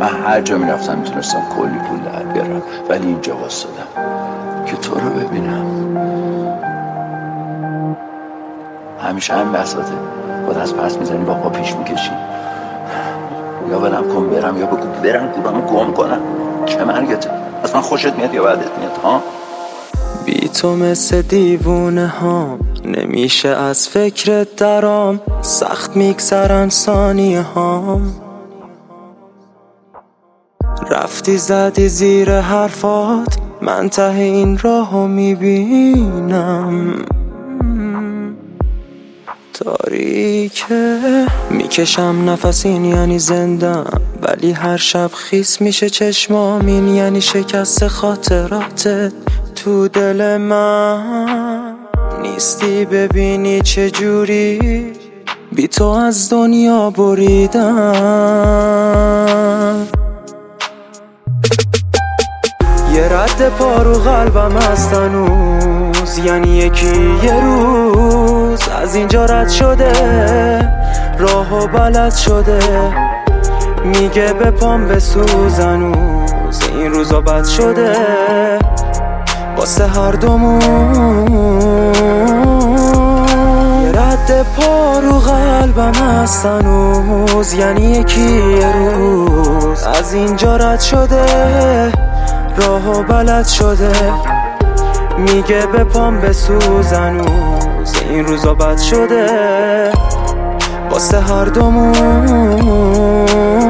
من هر جا میرفتم میتونستم کلی پول در بیارم، ولی اینجا واسدم که تو رو ببینم. همیشه هم بساطه، با دست پس میزنی با پا پیش میکشی. یا ولم کن برم یا بگو برم گورمو گم کنم. چه مرگته؟ از من خوشت میاد یا بعدت میاد ها؟ بی تو مثل دیوونه هام، نمیشه از فکرت درام، سخت میگذرن ثانیه هام. رفتی زدی زیر حرفات، من ته این راهو میبینم. تاریکه میکشم نفس، این یعنی زندم، ولی هر شب خیس میشه چشمام، این یعنی شکست خاطراتت تو دل من. نیستی ببینی چجوری بی تو از دنیا بریدم. یه رد پا رو قلبم هست هنوز، یعنی یکی یه روز از اینجا رد شده، راهو بلد شده، میگه به پام بسوز هنوز، این روزا بد شده واسه هر دومون. یه رد پا رو قلبم هست هنوز، یعنی یکی یه روز از اینجا رد شده، راهو بلد شده، میگه به پام بسوز هنوز، این روزا بد شده واسه هر دومون.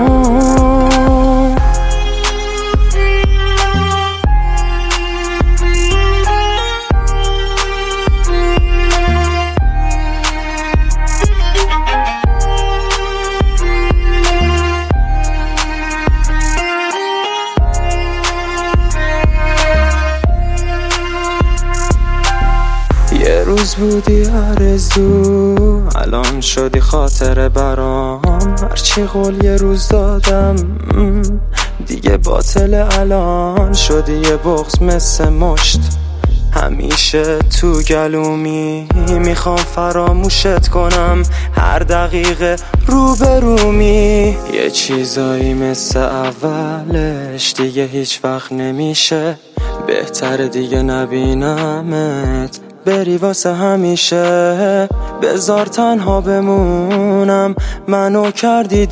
یه روز بودی آرزو، الان شدی خاطره برام، هرچی قول یه روز دادم دیگه باطل، الان شدی یه بغض مثل مشت، همیشه تو گلومی، میخوام فراموشت کنم هر دقیقه روبرومی. یه چیزایی مثل اولش دیگه هیچ وقت نمیشه، بهتر دیگه نبینمت بری واسه همیشه، بذار تنها بمونم، منو کردی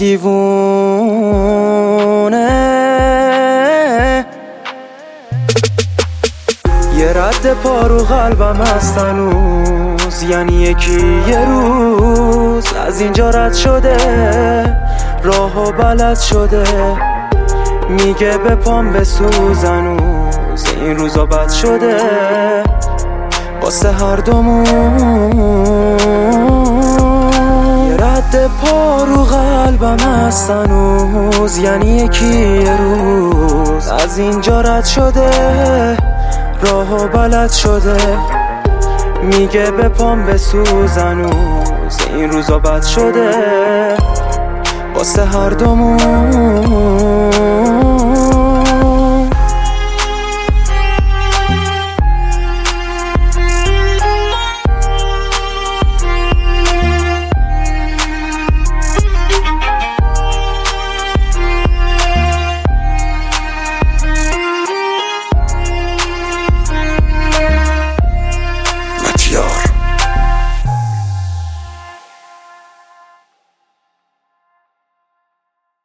دیوونه. یه رد پا رو قلبم هست هنوز، یعنی یکی یه روز از اینجا رد شده، راهو بلد شده، میگه به پام بسوز هنوز، این روزا بد شده واسه هر دومون. یه رد پا رو قلبم هست هنوز، یعنی یکی یه روز از اینجا رد شده، راهو بلد شده، میگه به پام بسوز هنوز، این روزا بد شده واسه هر دومون.